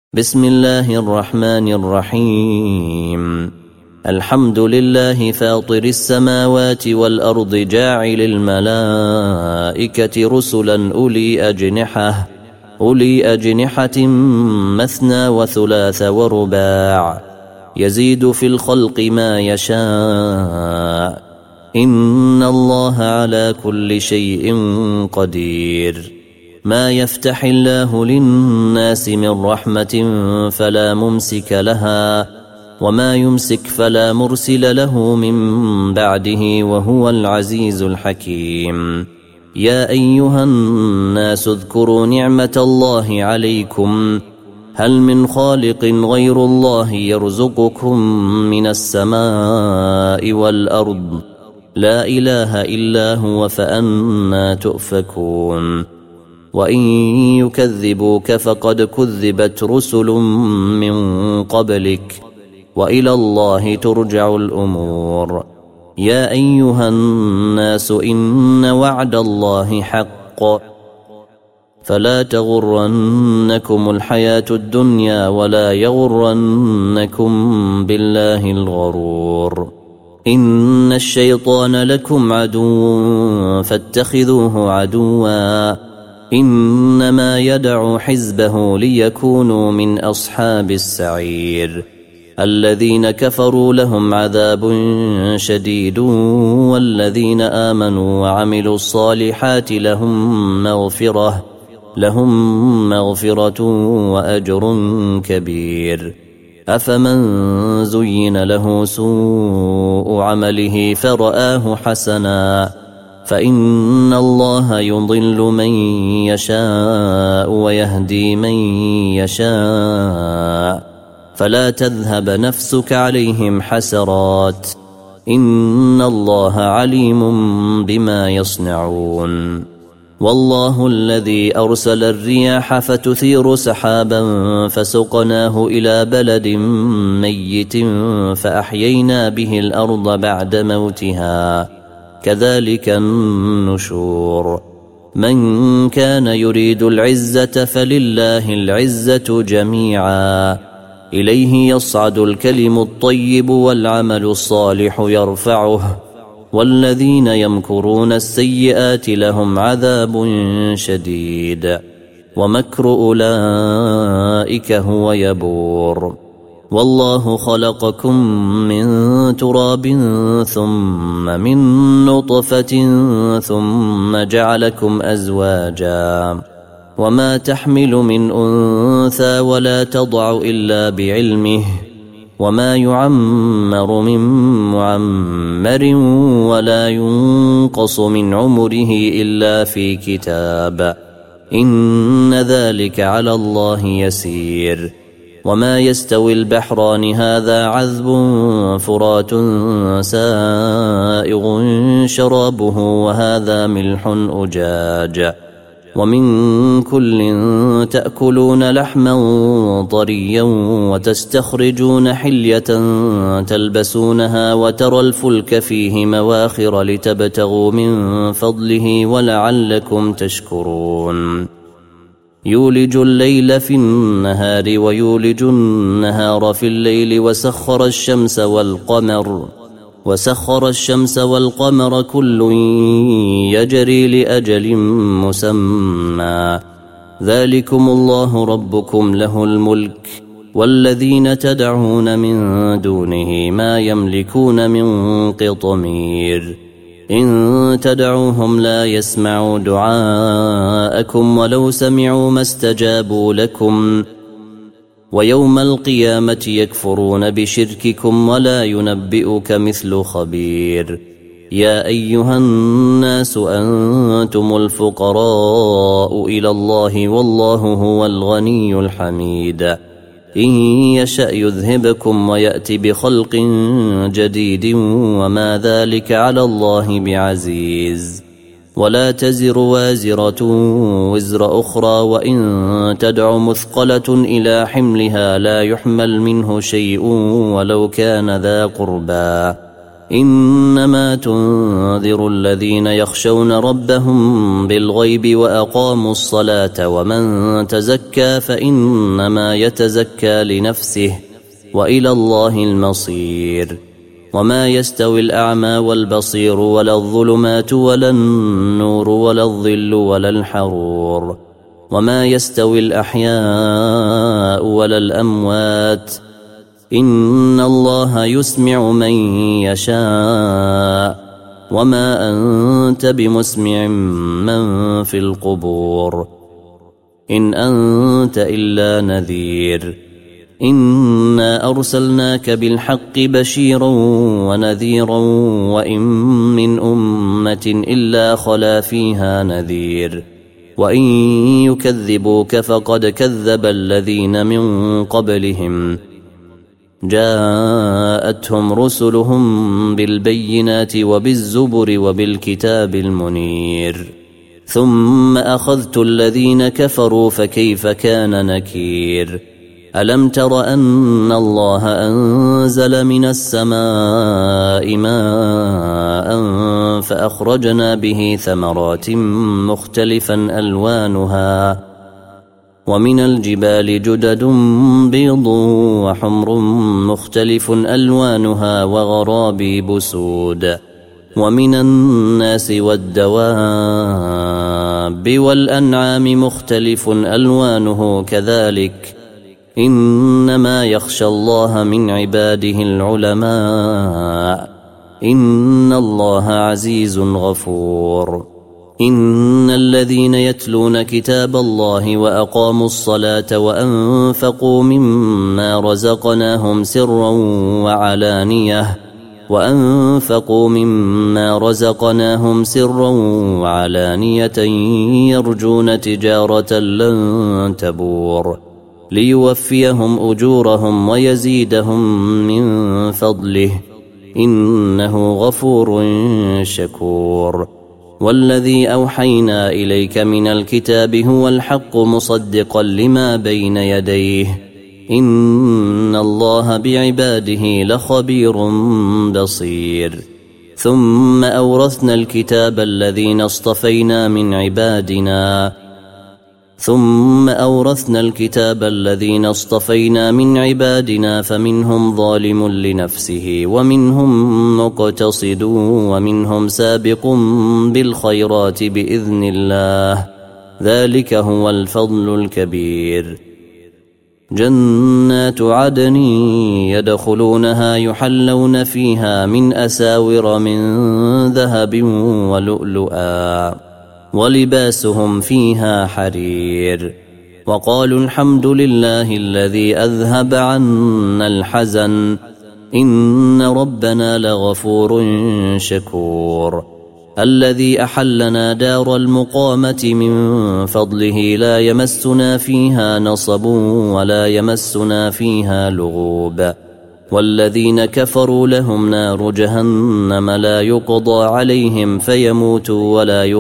بسم الله الرحمن الرحيم. الحمد لله فاطر السماوات والأرض جاعل الملائكة رسلا أولي أجنحة مثنى وثلاث ورباع يزيد في الخلق ما يشاء إن الله على كل شيء قدير. ما يفتح الله للناس من رحمة فلا ممسك لها وما يمسك فلا مرسل له من بعده وهو العزيز الحكيم. يا أيها الناس اذكروا نعمة الله عليكم هل من خالق غير الله يرزقكم من السماء والأرض لا إله إلا هو فأنى تؤفكون. وإن يكذبوك فقد كذبت رسل من قبلك وإلى الله ترجع الأمور. يا أيها الناس إن وعد الله حق فلا تغرنكم الحياة الدنيا ولا يغرنكم بالله الغرور. إن الشيطان لكم عدو فاتخذوه عدوا إنما يدعو حزبه ليكونوا من أصحاب السعير. الذين كفروا لهم عذاب شديد والذين آمنوا وعملوا الصالحات لهم مغفرة وأجر كبير. أفمن زين له سوء عمله فرآه حسنا فإن الله يضل من يشاء ويهدي من يشاء فلا تذهب نفسك عليهم حسرات إن الله عليم بما يصنعون. والله الذي أرسل الرياح فتثير سحابا فسقناه إلى بلد ميت فأحيينا به الأرض بعد موتها كذلك النشور. من كان يريد العزة فلله العزة جميعا إليه يصعد الكلم الطيب والعمل الصالح يرفعه والذين يمكرون السيئات لهم عذاب شديد ومكر أولئك هو يبور. والله خلقكم من تراب ثم من نطفة ثم جعلكم أزواجا وما تحمل من أنثى ولا تضع إلا بعلمه وما يعمر من معمر ولا ينقص من عمره إلا في كتاب إن ذلك على الله يسير. وما يستوي البحران هذا عذب فرات سائغ شرابه وهذا ملح أجاج ومن كل تأكلون لحما طريا وتستخرجون حلية تلبسونها وترى الفلك فيه مواخر لتبتغوا من فضله ولعلكم تشكرون. يولج الليل في النهار ويولج النهار في الليل وسخر الشمس والقمر كل يجري لأجل مسمى ذلكم الله ربكم له الملك والذين تدعون من دونه ما يملكون من قطمير. إن تدعوهم لا يسمعوا دعاءكم ولو سمعوا ما استجابوا لكم ويوم القيامة يكفرون بشرككم ولا ينبئك مثل خبير. يا أيها الناس أنتم الفقراء إلى الله والله هو الغني الحميد. إن يشأ يذهبكم ويأتي بخلق جديد وما ذلك على الله بعزيز. ولا تزر وازرة وزر أخرى وإن تدع مثقلة إلى حملها لا يحمل منه شيء ولو كان ذا قربى إنما تنذر الذين يخشون ربهم بالغيب وأقاموا الصلاة ومن تزكى فإنما يتزكى لنفسه وإلى الله المصير وما يستوي الأعمى والبصير ولا الظلمات ولا النور ولا الظل ولا الحرور وما يستوي الأحياء ولا الأموات إن الله يسمع من يشاء وما أنت بمسمع من في القبور إن أنت إلا نذير إنا أرسلناك بالحق بشيرا ونذيرا وإن من أمة إلا خلا فيها نذير وإن يكذبوك فقد كذب الذين من قبلهم جاءتهم رسلهم بالبينات وبالزبر وبالكتاب المنير ثم أخذت الذين كفروا فكيف كان نكير ألم تر أن الله أنزل من السماء ماء فأخرجنا به ثمرات مختلفا ألوانها ومن الجبال جدد بيض وحمر مختلف ألوانها وغرابيب سود ومن الناس والدواب والأنعام مختلف ألوانه كذلك إنما يخشى الله من عباده العلماء إن الله عزيز غفور إن الذين يتلون كتاب الله وأقاموا الصلاة وأنفقوا مما رزقناهم سرا وعلانية يرجون تجارة لن تبور ليوفيهم أجورهم ويزيدهم من فضله إنه غفور شكور والذي أوحينا إليك من الكتاب هو الحق مصدقا لما بين يديه إن الله بعباده لخبير بصير ثم أورثنا الكتاب الذين اصطفينا من عبادنا فمنهم ظالم لنفسه ومنهم مقتصد ومنهم سابق بالخيرات بإذن الله ذلك هو الفضل الكبير جنات عدن يدخلونها يحلون فيها من أساور من ذهب ولؤلؤا ولباسهم فيها حرير وقالوا الحمد لله الذي أذهب عنا الحزن إن ربنا لغفور شكور الذي أحلنا دار المقامة من فضله لا يمسنا فيها نصب ولا يمسنا فيها لغوب والذين كفروا لهم نار جهنم لا يقضى عليهم فيموتوا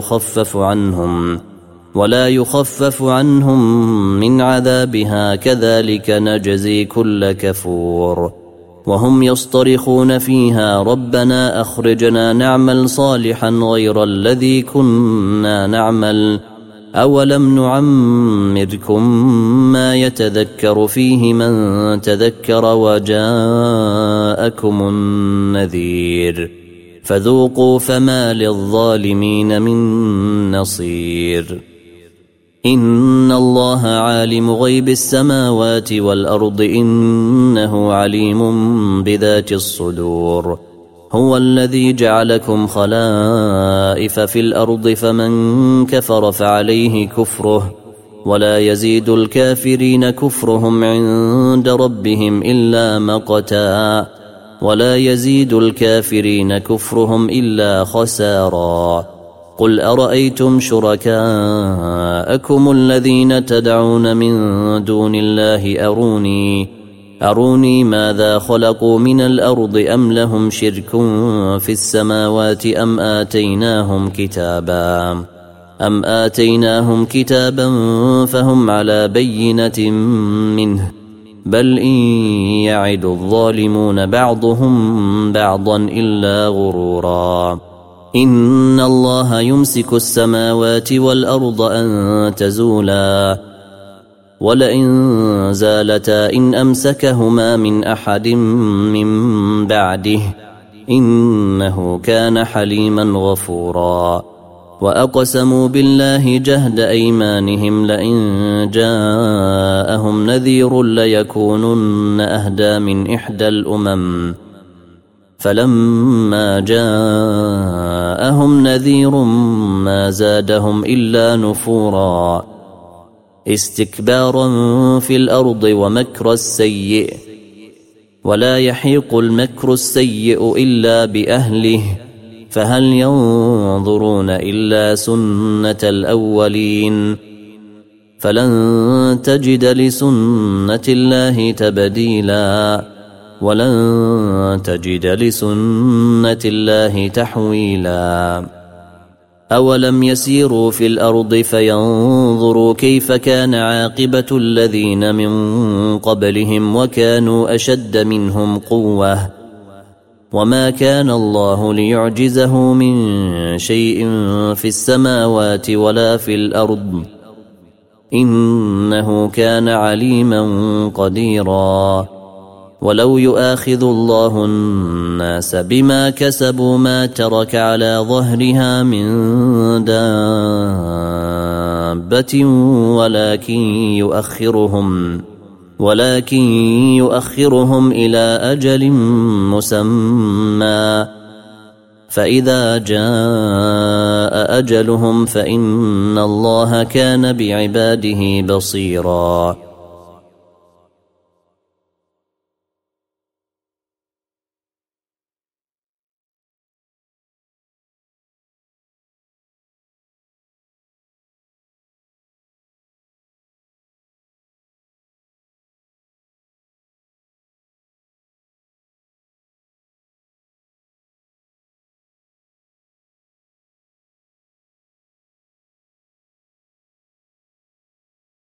ولا يخفف عنهم من عذابها كذلك نجزي كل كفور وهم يصطرخون فيها ربنا أخرجنا نعمل صالحا غير الذي كنا نعمل أولم نعمركم ما يتذكر فيه من تذكر وجاءكم النذير فذوقوا فما للظالمين من نصير إن الله عالم غيب السماوات والأرض إنه عليم بذات الصدور هو الذي جعلكم خلائف في الأرض فمن كفر فعليه كفره ولا يزيد الكافرين كفرهم عند ربهم إلا مقتا ولا يزيد الكافرين كفرهم إلا خسارا قل أرأيتم شركاءكم الذين تدعون من دون الله أروني ماذا خلقوا من الأرض أم لهم شرك في السماوات أم آتيناهم كتابا فهم على بينة منه بل إن يعد الظالمون بعضهم بعضا إلا غرورا إن الله يمسك السماوات والأرض أن تزولا ولئن زالتا إن أمسكهما من أحد من بعده إنه كان حليما غفورا وأقسموا بالله جهد أيمانهم لئن جاءهم نذير ليكونن أهدى من إحدى الأمم فلما جاءهم نذير ما زادهم إلا نفورا استكبارا في الأرض ومكر السيء ولا يحيق المكر السيء إلا بأهله فهل ينظرون إلا سنة الأولين فلن تجد لسنة الله تبديلا ولن تجد لسنة الله تحويلا أولم يسيروا في الأرض فينظروا كيف كان عاقبة الذين من قبلهم وكانوا أشد منهم قوة وما كان الله ليعجزه من شيء في السماوات ولا في الأرض إنه كان عليما قديرا ولو يؤاخذ الله الناس بما كسبوا ما ترك على ظهرها من دابة ولكن يؤخرهم إلى أجل مسمى فإذا جاء أجلهم فإن الله كان بعباده بصيرا